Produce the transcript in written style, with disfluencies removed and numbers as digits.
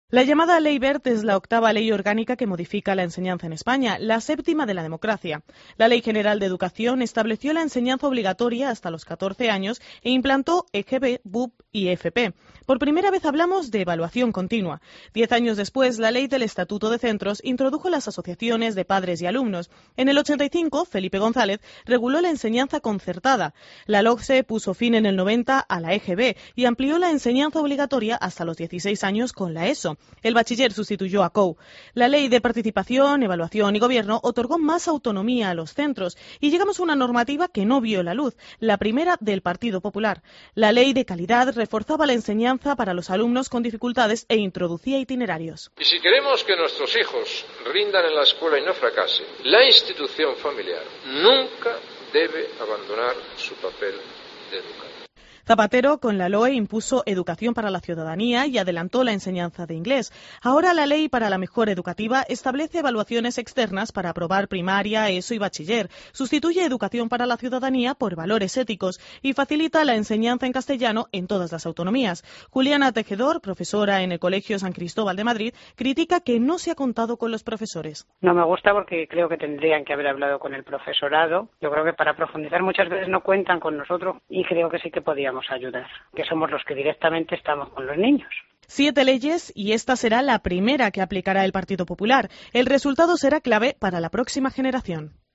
La llamada Ley Wert es la octava ley orgánica que modifica la enseñanza en España, la séptima de la democracia. La Ley General de Educación estableció la enseñanza obligatoria hasta los 14 años e implantó EGB, BUP y FP. Por primera vez hablamos de evaluación continua. 10 años después, la Ley del Estatuto de Centros introdujo las asociaciones de padres y alumnos. En el 85, Felipe González reguló la enseñanza concertada. La LOGSE puso fin en el 90 a la EGB y amplió la enseñanza obligatoria hasta los 16 años con la ESO. El bachiller sustituyó a COU. La Ley de Participación, Evaluación y Gobierno otorgó más autonomía a los centros y llegamos a una normativa que no vio la luz, la primera del Partido Popular. La Ley de Calidad reforzaba la enseñanza para los alumnos con dificultades e introducía itinerarios. Y si queremos que nuestros hijos rindan en la escuela y no fracasen, la institución familiar nunca debe abandonar su papel de educador. Zapatero, con la LOE, impuso educación para la ciudadanía y adelantó la enseñanza de inglés. Ahora la Ley para la Mejora Educativa establece evaluaciones externas para aprobar primaria, ESO y bachiller, sustituye educación para la ciudadanía por valores éticos y facilita la enseñanza en castellano en todas las autonomías. Juliana Tejedor, profesora en el Colegio San Cristóbal de Madrid, critica que no se ha contado con los profesores. No me gusta porque creo que tendrían que haber hablado con el profesorado. Yo creo que para profundizar muchas veces no cuentan con nosotros y creo que sí que podíamos ayudar, que somos los que directamente estamos con los niños. 7 leyes y esta será la primera que aplicará el Partido Popular. El resultado será clave para la próxima generación.